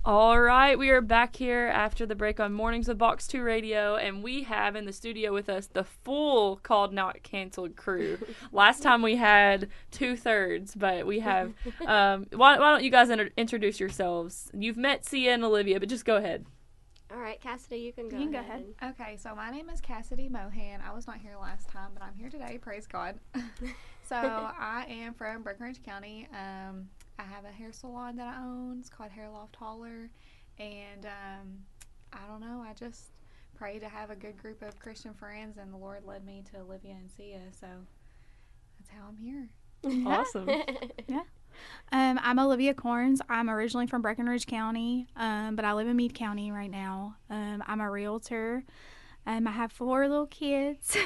All right, we are back here after the break on Mornings with Box 2 Radio, and we have in the studio with us the full Called Not Canceled crew. Last time we had 2/3, but we have, why don't you guys introduce yourselves? You've met Sia and Olivia, but just go ahead. All right, Cassidy, you can go ahead. Okay, so my name is Cassidy Mohan. I was not here last time, but I'm here today, praise God. So I am from Breckenridge County. I have a hair salon that I own. It's called Hair Loft Holler. And I don't know, I just pray to have a good group of Christian friends, and the Lord led me to Olivia and Sia, so that's how I'm here. Awesome. Yeah. I'm Olivia Corns. I'm originally from Breckenridge County, but I live in Meade County right now. I'm a realtor. I have 4 little kids,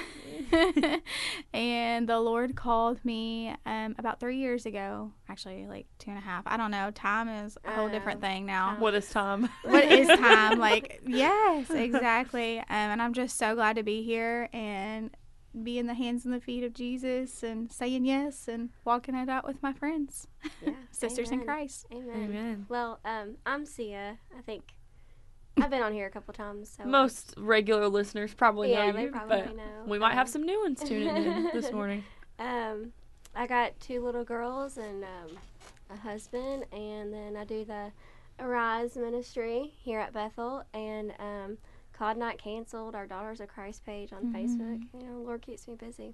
and the Lord called me about 3 years ago, actually like 2.5. I don't know. Time is a whole different thing now. What is time? What is time? Like, yes, exactly. And I'm just so glad to be here and be in the hands and the feet of Jesus and saying yes and walking it out with my friends, sisters in Christ. Amen. Well, I'm Sia. I think I've been on here a couple times. So Most regular listeners probably know they you, probably but know. we might have some new ones tuning in this morning. I got 2 little girls and a husband, and then I do the Arise ministry here at Bethel, and Called Not Canceled, our Daughters of Christ page on Facebook. You know, Lord keeps me busy.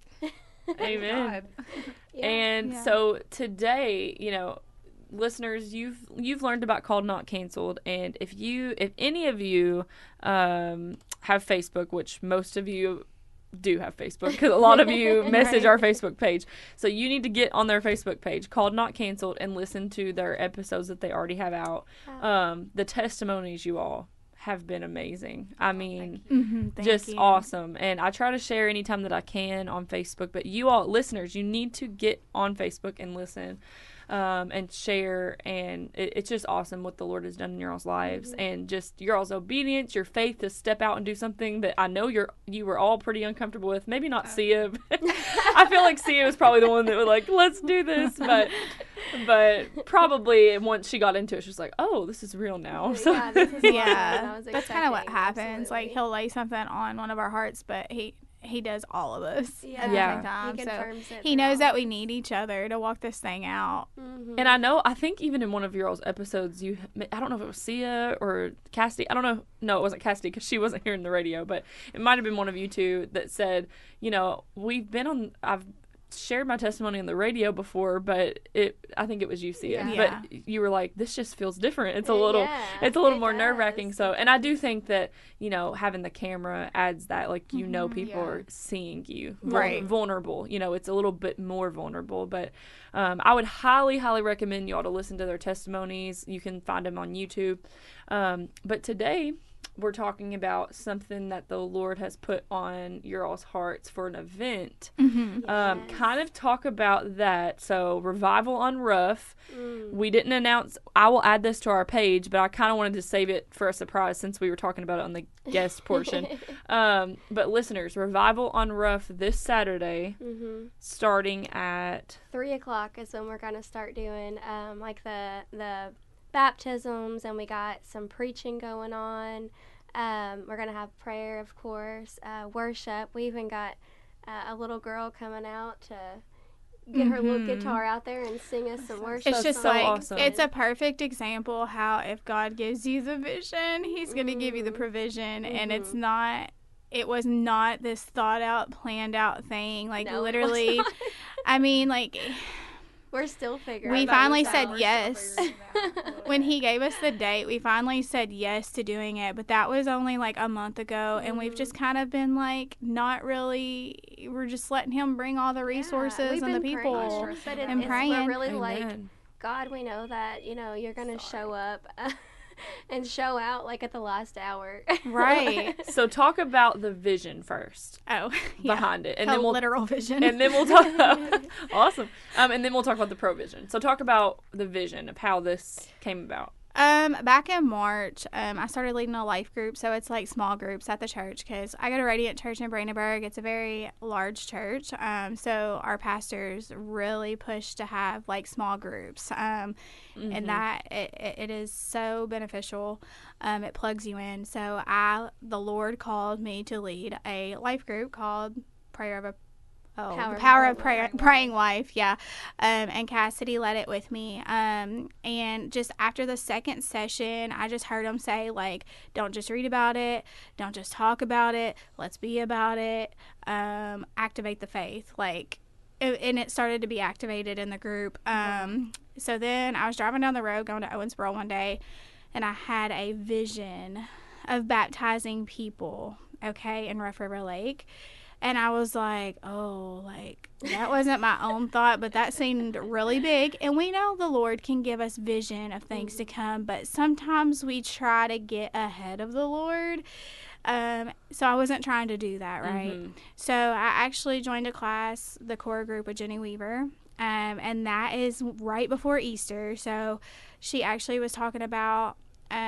Amen. Yeah. And so today, you know, listeners, you've learned about Called Not Canceled, and if any of you have Facebook, which most of you do have Facebook, because a lot of you message our Facebook page, so you need to get on their Facebook page, Called Not Canceled, and listen to their episodes that they already have out. The testimonies you all have been amazing. I mean, just awesome. And I try to share anytime that I can on Facebook, but you all listeners, you need to get on Facebook and listen and share, and it's just awesome what the Lord has done in your all's lives, and just your all's obedience, your faith to step out and do something that I know you were all pretty uncomfortable with. Maybe not Sia, but I feel like Sia was probably the one that was like, let's do this, but probably once she got into it, she was like, oh, this is real now. So This is that's kind of what happens. Like, he'll lay something on one of our hearts, but he does all of us at the same time. He confirms it. He knows that we need each other to walk this thing out. And I think even in one of your all's episodes, I don't know if it was Sia or Cassidy. I don't know. No, it wasn't Cassidy because she wasn't hearing the radio, but it might have been one of you two that said, you know, I've shared my testimony on the radio before, but I think it was you, Sia. Yeah. But you were like, this just feels different. It's a little more nerve-wracking. So, and I do think that, you know, having the camera adds that, like, you know, people are seeing you vulnerable. You know, it's a little bit more vulnerable. But I would highly, highly recommend you all to listen to their testimonies. You can find them on YouTube. But today, we're talking about something that the Lord has put on your all's hearts for an event. Kind of talk about that. So, Revival on Rough. We didn't announce. I will add this to our page, but I kind of wanted to save it for a surprise since we were talking about it on the guest portion. But listeners, Revival on Rough this Saturday, starting at 3:00 is when we're gonna start doing like the baptisms, and we got some preaching going on. We're going to have prayer, of course, worship. We even got a little girl coming out to get her little guitar out there and sing us some worship. It's just so like, awesome. It's a perfect example how if God gives you the vision, he's going to give you the provision, and it was not this thought out, planned out thing. Like, literally, I mean, like, we're still figuring we it out. finally said yes. When he gave us the date, we finally said yes to doing it, but that was only like a month ago, and we've just kind of been like, not really, we're just letting him bring all the resources and the people and praying. We're really like, God, we know that, you know, you're going to show up and show out like at the last hour. Right. So talk about the vision first. Behind it. And then literal vision. And then we'll talk about awesome. And then we'll talk about the provision. So talk about the vision of how this came about. Back in March, I started leading a life group, so it's like small groups at the church because I go to Radiant Church in Brandenburg. It's a very large church, so our pastors really push to have like small groups, and that it is so beneficial. It plugs you in. So the Lord called me to lead a life group called the Power of Praying Wife, yeah. And Cassidy led it with me. And just after the second session, I just heard him say, like, don't just read about it. Don't just talk about it. Let's be about it. Activate the faith. Like, and it started to be activated in the group. So then I was driving down the road going to Owensboro one day, and I had a vision of baptizing people, in Rough River Lake. And I was like, oh, like, that wasn't my own thought, but that seemed really big. And we know the Lord can give us vision of things to come, but sometimes we try to get ahead of the Lord. So I wasn't trying to do that, right? So I actually joined a class, the core group with Jenny Weaver, and that is right before Easter. So she actually was talking about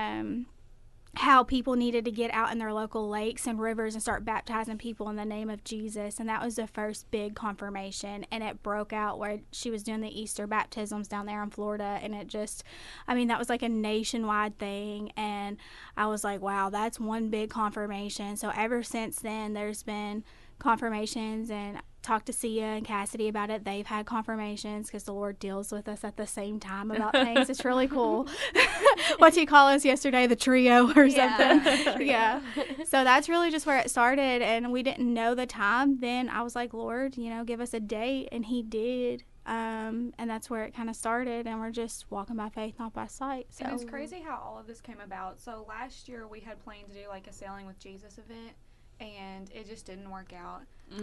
how people needed to get out in their local lakes and rivers and start baptizing people in the name of Jesus. And that was the first big confirmation. And it broke out where she was doing the Easter baptisms down there in Florida. And it just, that was like a nationwide thing. And I was like, wow, that's one big confirmation. So ever since then, there's been confirmations, and talked to Sia and Cassidy about it. They've had confirmations because the Lord deals with us at the same time about things. It's really cool. What did you call us yesterday? The trio or something? Yeah. So that's really just where it started, and we didn't know the time. Then I was like, Lord, give us a date, and he did. And that's where it kind of started, and we're just walking by faith, not by sight. So and it's crazy how all of this came about. So last year we had planned to do like a Sailing with Jesus event, and it just didn't work out.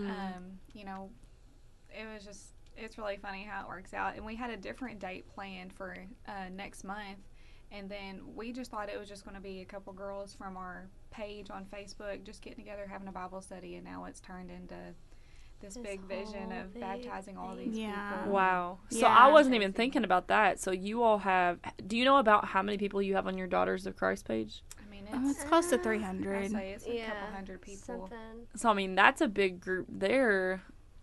It's really funny how it works out. And we had a different date planned for next month, and then we just thought it was just going to be a couple girls from our page on Facebook just getting together, having a Bible study, and now it's turned into this big vision of baptizing all these people. Wow. So I wasn't even thinking about that. So you all do you know about how many people you have on your Daughters of Christ page? It's close to 300. I'd say it's a couple hundred people. So, that's a big group there,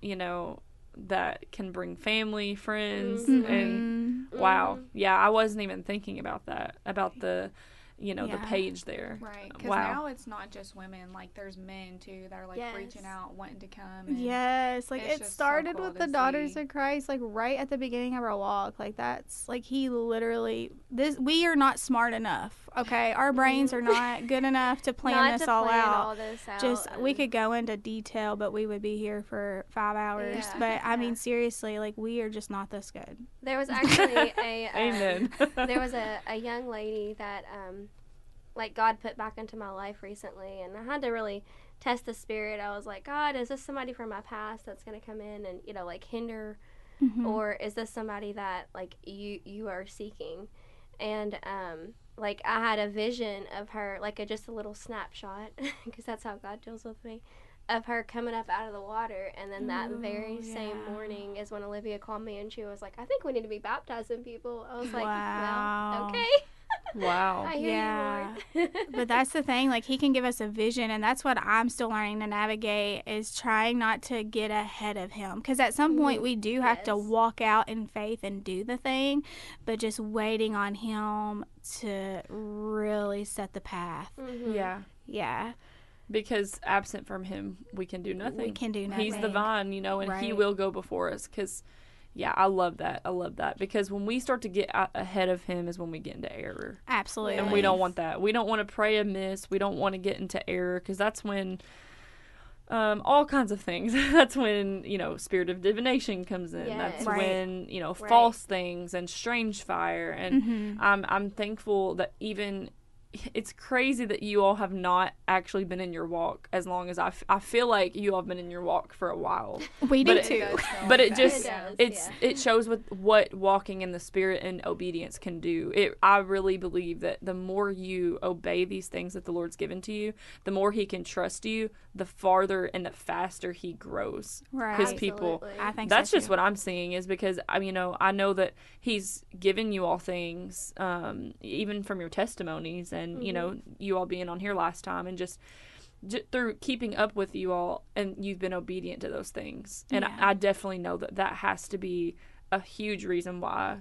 that can bring family, friends, and wow. Yeah, I wasn't even thinking about that, about the, the page there. Right, because now it's not just women. Like, there's men, too, that are, like, reaching out, wanting to come. And like, it started with the Daughters of Christ, like, right at the beginning of our walk. Like, that's, like, he literally, we are not smart enough, okay? Our brains are not good enough to plan this all out. We could go into detail, but we would be here for 5 hours. But, seriously, like, we are just not this good. There was actually Amen. There was a young lady that, like, God put back into my life recently, and I had to really test the spirit. I was like, God, is this somebody from my past that's going to come in and, like, hinder, or is this somebody that, like, you are seeking? And, like, I had a vision of her, like, just a little snapshot, because that's how God deals with me, of her coming up out of the water. And then that very same morning is when Olivia called me, and she was like, I think we need to be baptizing people. I was like, well, okay. Wow. I hear you, Lord. But that's the thing, like, he can give us a vision, and that's what I'm still learning to navigate, is trying not to get ahead of him, because at some point we do have to walk out in faith and do the thing, but just waiting on him to really set the path. Yeah. Because absent from him, we can do nothing. We can do nothing. He's the vine, and he will go before us. Because, I love that. I love that. Because when we start to get ahead of him is when we get into error. Absolutely. And we don't want that. We don't want to pray amiss. We don't want to get into error, because that's when all kinds of things. That's when, spirit of divination comes in. That's when, false things and strange fire. And I'm thankful that even it's crazy that you all have not actually been in your walk as long as I feel like you all have been in your walk for a while. We do But too. But it just It does, it shows what walking in the Spirit and obedience can do. I really believe that the more you obey these things that the Lord's given to you, the more He can trust you, the farther and the faster He grows. Right. His people. Absolutely. I think That's so just too. what I'm seeing, is because I know that He's given you all things, even from your testimonies, and you all being on here last time, and just through keeping up with you all, and you've been obedient to those things, and Yeah. I definitely know that has to be a huge reason why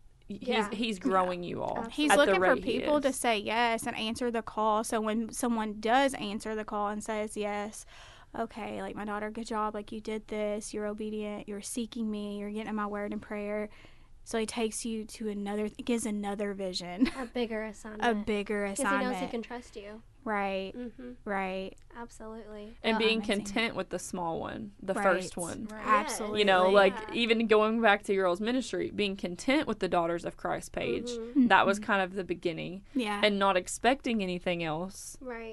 he's growing you all. He's at the looking for rate he people to is. say yes and answer the call. So when someone does answer the call and says yes, okay, like, my daughter, good job, like, you did this, you're obedient, you're seeking me, you're getting in my word and prayer. So He takes you to gives another vision, A bigger assignment. a bigger Because He assignment. knows He can trust you. Right, Mm-hmm. right. Absolutely. And Oh, being amazing. content with the small one, the Right. first one. Right. Absolutely. Like, Yeah. even going back to your all's ministry, being content with the Daughters of Christ page, Mhm. that was kind of the beginning, Yeah. and not expecting anything else. Right.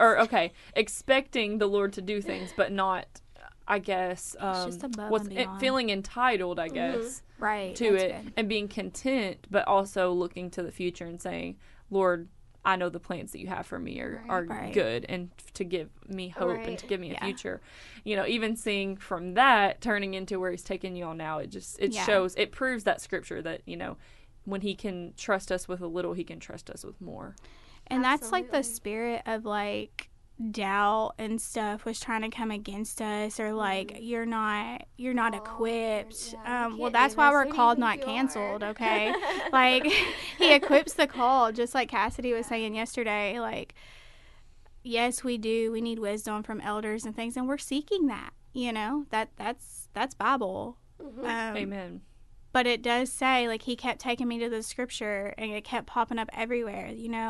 Expecting the Lord to do things, but not, I guess, just above and beyond. feeling entitled, I guess, right. to That's it, good. and being content, but also looking to the future and saying, Lord, I know the plans that you have for me are Right. good, and to give me hope and Right. to give me a Yeah. future. Even seeing from that turning into where He's taking you all now, it Yeah. shows, it proves that scripture that, when He can trust us with a little, He can trust us with more. And that's like the Absolutely. spirit of, like, doubt and stuff was trying to come against us, or like, you're not Called, equipped. yeah, you Well, can't that's do why this. we're Who do you called think not you canceled, are? okay? Like, He equips the called, just like Cassidy was saying yesterday. Like, yes, we do, we need wisdom from elders and things, and we're seeking that. That's Bible. Mhm. Amen. But it does say, like, He kept taking me to the scripture, and it kept popping up everywhere,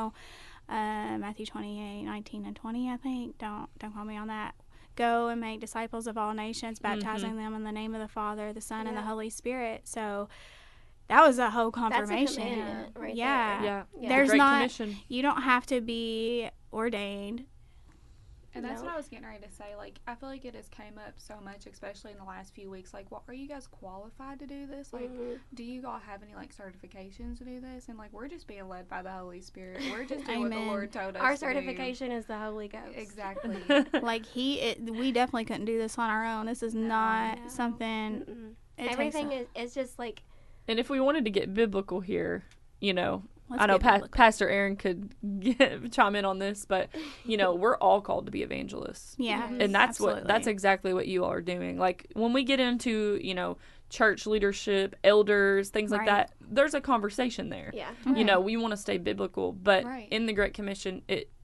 Matthew 28:19 and 20, I think. Don't quote me on that. Go and make disciples of all nations, baptizing them in the name of the Father, the Son, and the Yeah. Holy Spirit. So that was a whole That's a confirmation. commandment right Yeah. there. Yeah. Yeah. There's Great not- Commission. You don't have to be ordained. And that's No. what I was getting ready to say. Like, I feel like it has came up so much, especially in the last few weeks. Like, are you guys qualified to do this? Like, Mhm. do you all have any, like, certifications to do this? And, like, we're just being led by the Holy Spirit. We're just doing what the Amen. Lord told us Our to do. certification is the Holy Ghost. Exactly. Like, we definitely couldn't do this on our own. This is not No. something. Mm-mm. It Everything takes is just like And if we wanted to get biblical here, Let's I know get biblical. Pastor Aaron could chime in on this, but we're all called to be evangelists, Yeah, Yes. and that's absolutely. exactly what you all are doing. Like, when we get into church leadership, elders, things like Right. that, there's a conversation there. yeah. We want to stay biblical, but Right. in the Great Commission,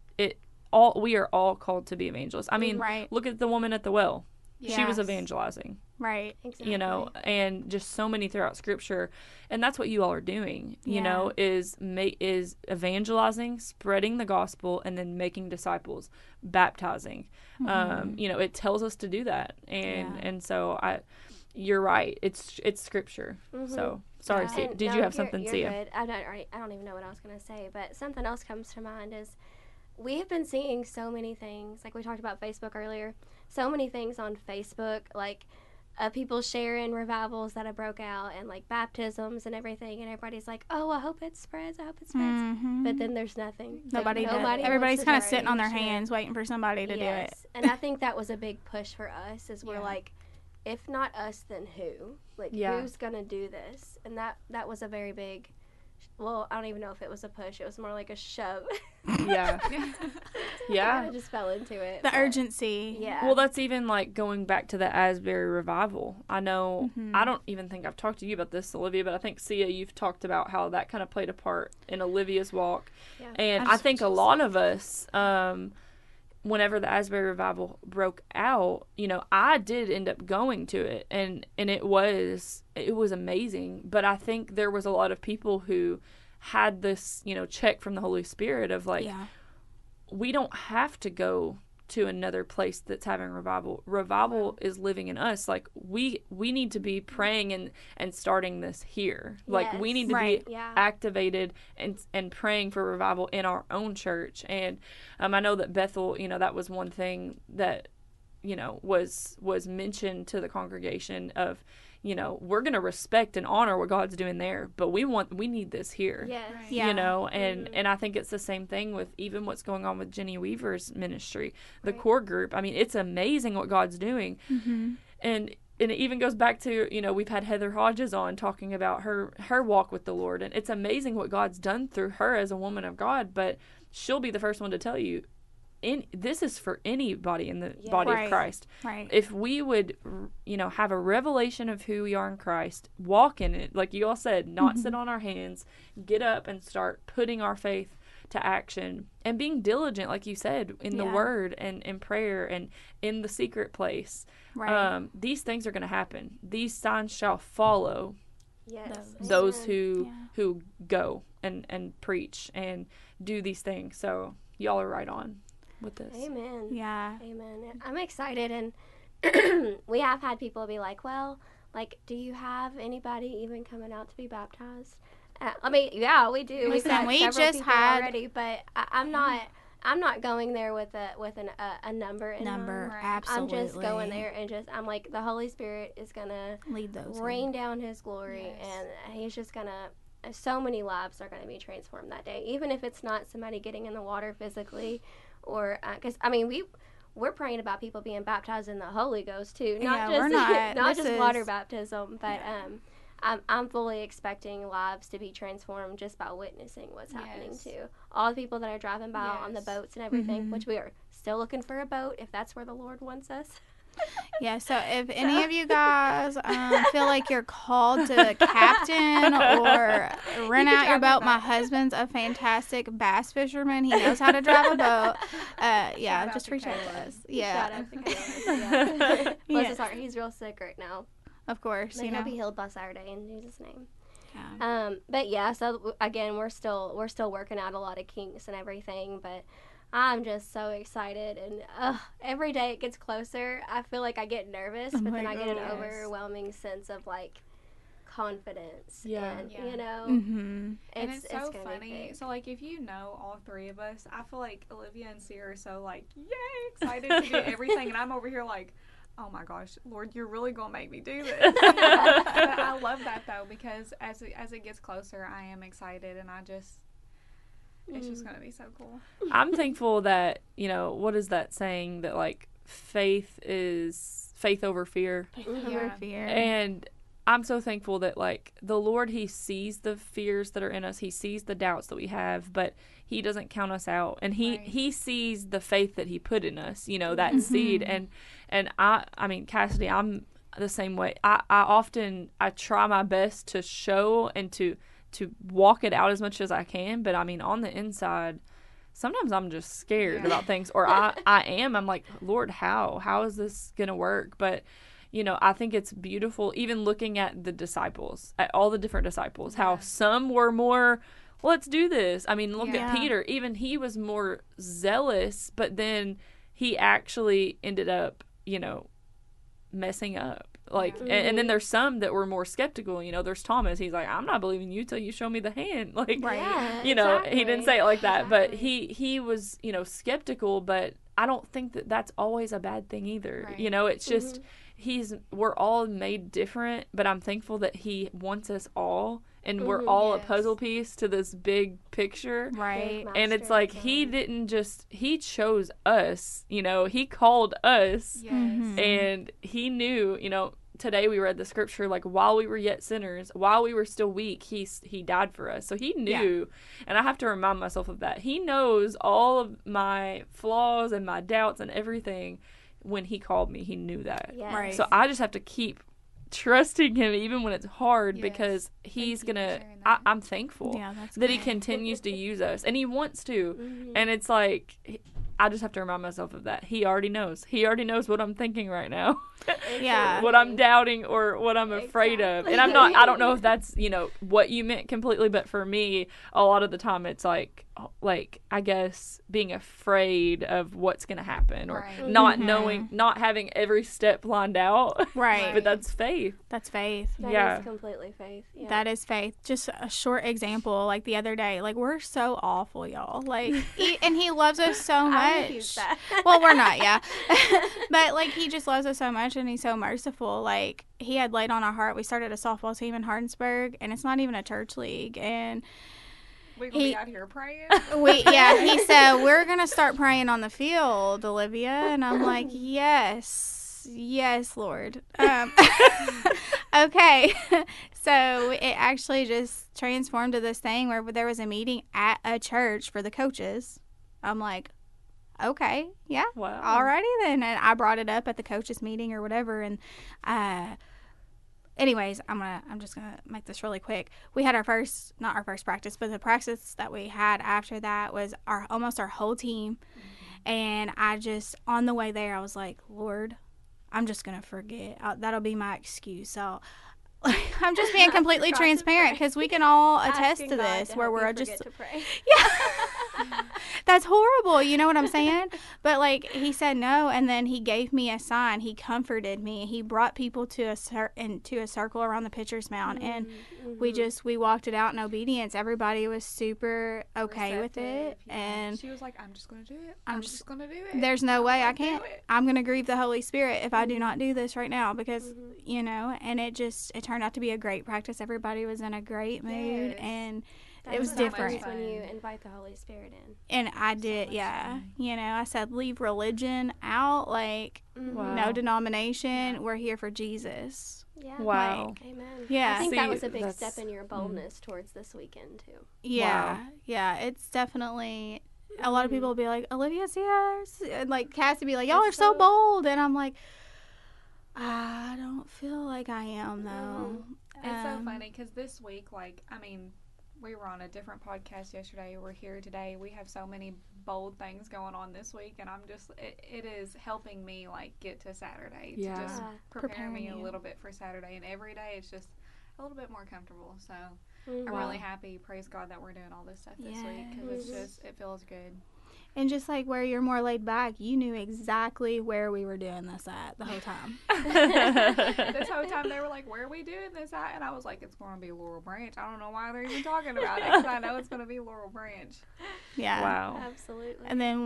we are all called to be evangelists. I mean, Right. look at the woman at the well; she was Yes. evangelizing. Right. Exactly. And just so many throughout scripture, and that's what you all are doing, Yeah. is evangelizing, spreading the gospel, and then making disciples, baptizing. It tells us to do that, Yeah. and so you're right, it's scripture. So sorry, Yeah. Sia. And Did no, you have you're- something, you're Sia? good. I don't even know what I was going to say, but something else comes to mind is we have been seeing so many things. Like we talked about Facebook earlier. So many things on Facebook, like people sharing revivals that have broke out and like baptisms and everything. And everybody's like, oh, I hope it spreads. I hope it spreads. Mhm. But then there's nothing. Like, Nobody does. wants Everybody's to kind of start sitting on their any shit. hands waiting for somebody to do it. And I think that was a big push for us is we're Yeah. like, if not us, then who? Like, Yeah. who's going to do this? And that was a very big, well, I don't even know if it was a push. It was more like a shove. Yeah. I Yeah. kind of just fell into it. The but- urgency. Yeah. Well, that's even like going back to the Asbury revival. I know, I don't even think I've talked to you about this, Olivia, but I think, Sia, you've talked about how that kind of played a part in Olivia's walk. Yeah. And I think a lot of us, whenever the Asbury revival broke out, I did end up going to it, and it was amazing. But I think there was a lot of people who had this, check from the Holy Spirit of like, Yeah. we don't have to go to another place that's having revival. Revival is living in us. Like we need to be praying and starting this here. Like we need to Right. be activated and praying for revival in our own church. And I know that Bethel, that was one thing that was mentioned to the congregation of, we're going to respect and honor what God's doing there, but we need this here. Yes. Right. Yeah. And I think it's the same thing with even what's going on with Jenny Weaver's ministry, the Right. core group. I mean, it's amazing what God's doing. Mm-hmm. And it even goes back to, we've had Heather Hodges on talking about her walk with the Lord, and it's amazing what God's done through her as a woman of God, but she'll be the first one to tell you, this is for anybody in the body Right. of Christ. Right. If we would, have a revelation of who we are in Christ, walk in it, like you all said, not sit on our hands, get up and start putting our faith to action and being diligent, like you said, in the word and in prayer and in the secret place. Right. These things are going to happen. These signs shall follow Yes. those Amen. who go and preach and do these things. So y'all are right on with this. Amen. Yeah. Amen. I'm excited, and we have had people be like, well, like, do you have anybody even coming out to be baptized? I mean, yeah, we do. We've Listen, had we several just people had- already, but I'm not going there with a number in mind. Right. Absolutely. I'm just going there and I'm like, the Holy Spirit is gonna Lead those. in. rain down His glory, Yes. and He's just gonna. So many lives are going to be transformed that day, even if it's not somebody getting in the water physically, or because we're praying about people being baptized in the Holy Ghost too, not Yeah, we're just not. just This water is- baptism, but I'm fully expecting lives to be transformed just by witnessing what's happening Yes. too. All the people that are driving by on the Yes. boats and everything, Mhm. which we are still looking for a boat if that's where the Lord wants us. Yeah, so if any of you guys feel like you're called to captain or rent out your boat, my husband's a fantastic bass fisherman. He knows how to drive a boat. Yeah, Shout out just to reach out to Caleb. us. Yeah, Shout out to Caleb. Yeah. Bless Yes. his heart. He's real sick right now. of course. May You he'll know. be healed by Saturday in Jesus' name. Yeah. But yeah, so again, we're still working out a lot of kinks and everything, but I'm just so excited, and every day it gets closer. I feel like I get nervous, Oh but my then I get an goodness. overwhelming sense of like confidence. Yeah. And, Yeah. you know, Mm-hmm. And it's so gonna be funny. big. So, like, if you know all three of us, I feel like Olivia and Sierra are so, like, yay, excited to do everything. And I'm over here, like, oh my gosh, Lord, you're really going to make me do this. But I love that, though, because as it gets closer, I am excited. And it's just going to be so cool. I'm thankful that, what is that saying that like faith over fear? Over fear. And I'm so thankful that like the Lord, He sees the fears that are in us. He sees the doubts that we have, but He doesn't count us out. And Right. he sees the faith that He put in us, that seed. And I mean, Cassidy, I'm the same way. I try my best to show and to walk it out as much as I can, but I mean, on the inside, sometimes I'm just scared Yeah. about things, or I'm like, Lord, how is this gonna work? But I think it's beautiful, even looking at the disciples, at all the different disciples, how Yeah. some were more, let's do this. I mean, look Yeah. at Peter, even he was more zealous, but then he actually ended up, messing up. Like, Yeah. and then there's some that were more skeptical. There's Thomas. He's like, I'm not believing you till you show me the hand. Like, Right. Yeah, he didn't exactly. say it like that, but Exactly. he was, skeptical, but I don't think that that's always a bad thing either. Right. It's just, we're all made different, but I'm thankful that He wants us all, and we're all a Yes. puzzle piece to this big picture. Right. Big And it's master like, plan. He chose us, He called us, Yes. Mhm. and He knew, today we read the scripture, like, while we were yet sinners, while we were still weak, he died for us. So He knew, and I have to remind myself of that. He knows all of my flaws and my doubts and everything. When He called me, He knew that. Yes. Right. So I just have to keep trusting Him even when it's hard, Yes. because He's you for gonna, sharing that. I'm thankful Yeah, that's that He great. continues to use us, and He wants to. Mhm. And it's like, I just have to remind myself of that. He already knows. He already knows what I'm thinking right now. Yeah. What I'm doubting or what I'm afraid of. And I don't know if that's, what you meant completely, but for me, a lot of the time it's like, like, I guess, being afraid of what's going to happen, or Right. not knowing, not having every step lined out. Right. But that's faith. That's faith. That Yeah. is completely faith. Yeah. That is faith. Just a short example, like the other day, like we're so awful, y'all. Like, and he loves us so I would use much. that. Well, we're not, yeah. But like he just loves us so much, and he's so merciful. Like he had laid on our heart. We started a softball team in Hardinsburg, and it's not even a church league. And We're going to be out here praying. he said we're gonna start praying on the field, Olivia, and I'm like, yes, Lord. Okay. So it actually just transformed to this thing where there was a meeting at a church for the coaches. I'm like, okay, yeah, Wow. alrighty then. And I brought it up at the coaches meeting or whatever. And anyways, I'm just gonna make this really quick. We had not our first practice, but the practice that we had after that was almost our whole team. And I just, on the way there, I was like, Lord, I'm just gonna forget. That'll be my excuse. So I'm just being completely Forgot to transparent pray. because we can all attest Asking to God this, to where help we're you just forget to pray. yeah. That's horrible. You know what I'm saying? But like he said no, and then he gave me a sign. He comforted me. He brought people to a circle around the pitcher's mound, and we walked it out in obedience. Everybody was super okay with it, Receptive, yeah. and She was like, I'm just going to do it. I'm I'm just- just going to do it. there's no way I like, do can't. it. I'm gonna grieve the Holy Spirit if I do not do this right now, because Mm-hmm. and it turned out to be a great practice. Everybody was in a great mood, Yes. and That's it was what different. happens when you Fun. invite the Holy Spirit in. And I did, much yeah. fun. I said leave religion out, like Wow. no denomination. We're here for Jesus. Yeah. Wow. Amen. Yeah. I think See, that was a big that's- step in your boldness towards this weekend too. Yeah, Wow. yeah. It's definitely. A lot of people will be like, Olivia's here. And like Cassie be like, y'all are so bold. And I'm like, I don't feel like I am, though. It's so funny because this week, like, I mean, we were on a different podcast yesterday. We're here today. We have so many bold things going on this week, and I'm just, it is helping me, like, get to Saturday Yeah. to just prepare Preparing me a you. little bit for Saturday. And every day it's just a little bit more comfortable. So Mhm. I'm really happy. Praise God that we're doing all this stuff this week because it's just, it feels good. And just like where you're more laid back, you knew exactly where we were doing this at the whole time. This whole time they were like, where are we doing this at? And I was like, it's going to be Laurel Branch. I don't know why they're even talking about it because I know it's going to be Laurel Branch. Yeah. Wow. Absolutely. And then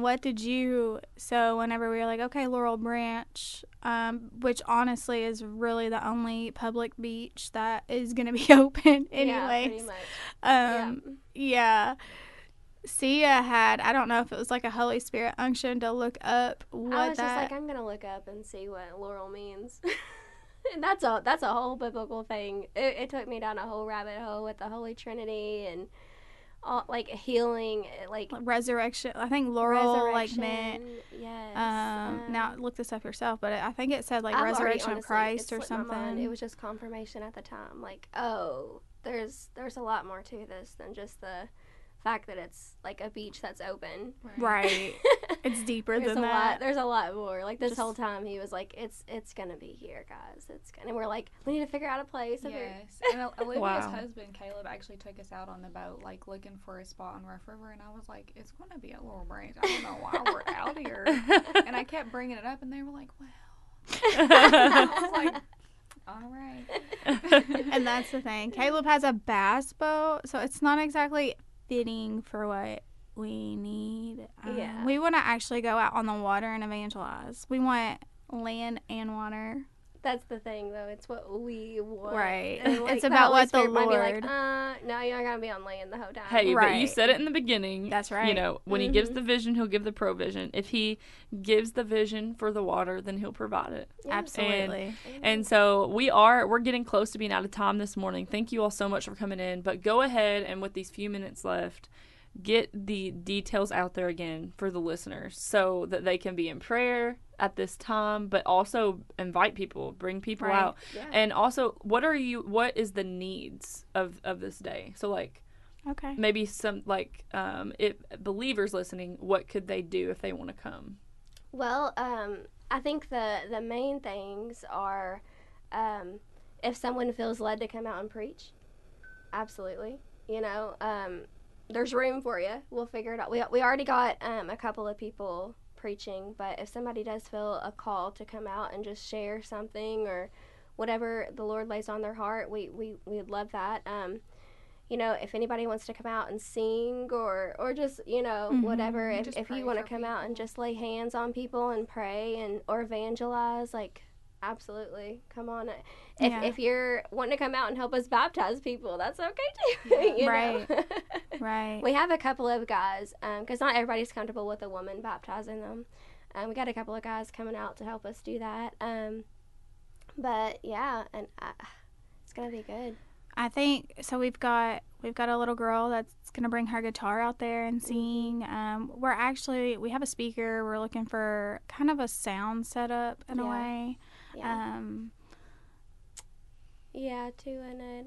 so whenever we were like, okay, Laurel Branch, which honestly is really the only public beach that is going to be open yeah, pretty anyways. much. Yeah. Sia had, I don't know if it was like a Holy Spirit unction to look up what I was that. just like, I'm gonna look up and see what Laurel means. And that's a whole biblical thing. It took me down a whole rabbit hole with the Holy Trinity and all, like healing, like Resurrection. I think Laurel like meant. yes. Now look this up yourself, but I think it said like I've already, resurrection of honestly, Christ it or slipped my mind. something. It was just confirmation at the time. Like, oh, there's a lot more to this than just the fact that it's like a beach that's open. Right. It's deeper There's than a that. lot. There's a lot more. Like this Just- whole time, he was like, "It's gonna be here, guys. It's gonna." And we're like, "We need to figure out a place." Yes. And Olivia's Wow. husband, Caleb, actually took us out on the boat, like looking for a spot on Rough River. And I was like, it's going to be at Laurel Branch. I don't know why we're out here. And I kept bringing it up, and they were like, well. I was like, all right. And that's the thing. Caleb has a bass boat, so it's not exactly fitting for what we need. Yeah. We want to actually go out on the water and evangelize. We want land and water. That's the thing, though. It's what we want. Right. And, like, It's about Holy what the Spirit might be Lord- like, no, you're not gonna be on land the whole time. Hey, but you Right. said it in the beginning. That's right. You know, when he gives the vision, he'll give the provision. If he gives the vision for the water, then he'll provide it. Yeah. Absolutely. And so we're getting close to being out of time this morning. Thank you all so much for coming in. But go ahead and with these few minutes left, get the details out there again for the listeners so that they can be in prayer at this time, but also invite people, bring people Right. out. Yeah. And also, what is the needs of this day? So like Okay. maybe some like if believers listening, what could they do if they want to come? Well, I think the main things are if someone feels led to come out and preach, absolutely. You know, there's room for you. We'll figure it out. We already got a couple of people preaching, but if somebody does feel a call to come out and just share something or whatever the Lord lays on their heart, we would love that. You know, if anybody wants to come out and sing or just, you know, whatever, if you want to come out and just lay hands on people and pray and or evangelize, like, absolutely, come on. If you're wanting to come out and help us baptize people, that's okay too. You Right. know? Right. We have a couple of guys, because not everybody's comfortable with a woman baptizing them. We got a couple of guys coming out to help us do that. But yeah, and it's gonna be good. I think so. We've got a little girl that's gonna bring her guitar out there and sing. We have a speaker. We're looking for kind of a sound setup in a way. Yeah. Yeah, too, and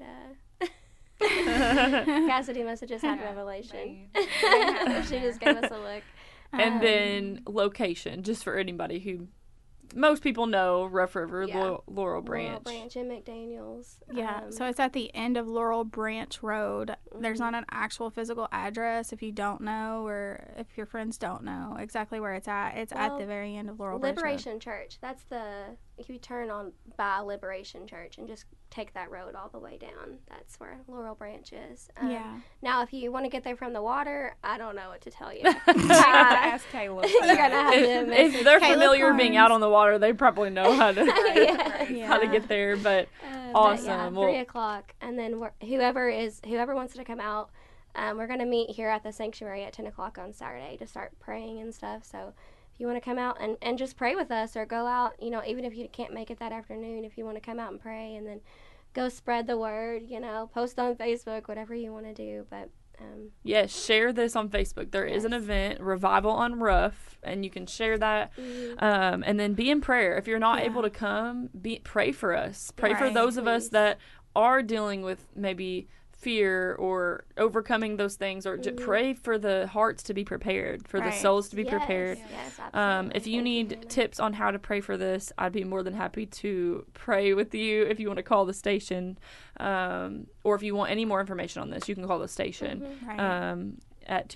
Cassidy must have just had revelation. She just gave us a look. And then location, just for anybody who, most people know Rough River, Laurel Branch. Laurel Branch and McDaniels. Yeah, so it's at the end of Laurel Branch Road. There's not an actual physical address if you don't know, or if your friends don't know exactly where it's at. It's at the very end of Laurel Branch Road. Liberation Church. That's if you turn on by Liberation Church and just take that road all the way down, that's where Laurel Branch is. Now, if you want to get there from the water, I don't know what to tell you. Ask Caleb. You're gonna have to if they're Caleb familiar Carnes. being out on the water, they probably know how to Yeah. how to get there. But awesome. But 3:00, and then whoever wants to come out, we're gonna meet here at the sanctuary at 10:00 on Saturday to start praying and stuff. So if you want to come out and just pray with us, or go out, you know, even if you can't make it that afternoon, if you want to come out and pray, and then go spread the word, you know, post on Facebook, whatever you want to do. But yes, share this on Facebook. There is an event, Revival on Rough, and you can share that. And then be in prayer. If you're not able to come, pray for us. Pray for those of us that are dealing with maybe fear or overcoming those things, or pray for the hearts to be prepared, for the souls to be prepared. Yes, absolutely. If you need tips on how to pray for this, I'd be more than happy to pray with you. If you want to call the station, or if you want any more information on this, you can call the station at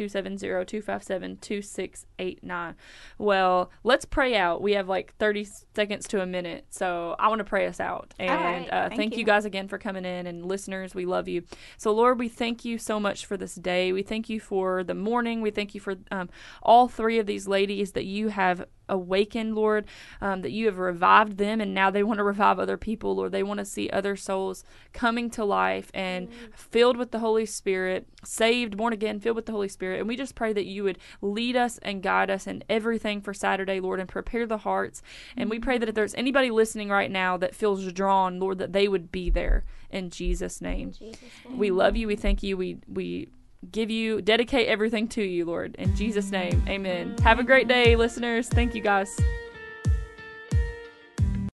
270-257-2689. Well, let's pray out. We have like 30 seconds to a minute, so I want to pray us out. And thank you guys again for coming in, and listeners, we love you. So Lord, we thank you so much for this day. We thank you for the morning. We thank you for all three of these ladies that you have awakened, Lord, that you have revived them, and now they want to revive other people, Lord. They want to see other souls coming to life and filled with the Holy Spirit, saved, born again, filled with the Holy Spirit. And we just pray that you would lead us and guide us in everything for Saturday, Lord, and prepare the hearts. And we pray that if there's anybody listening right now that feels drawn, Lord, that they would be there in Jesus' name. We love you. We thank you. We dedicate everything to you, Lord. In Jesus' name, amen. Have a great day, listeners. Thank you, guys.